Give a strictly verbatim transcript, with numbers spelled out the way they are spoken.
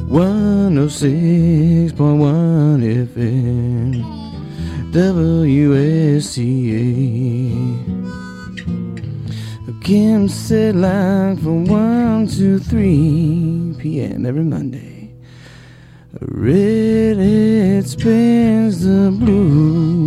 one oh six point one F M, W S C A. Kim said line from one to three p.m. every Monday. Redhead spins the blues.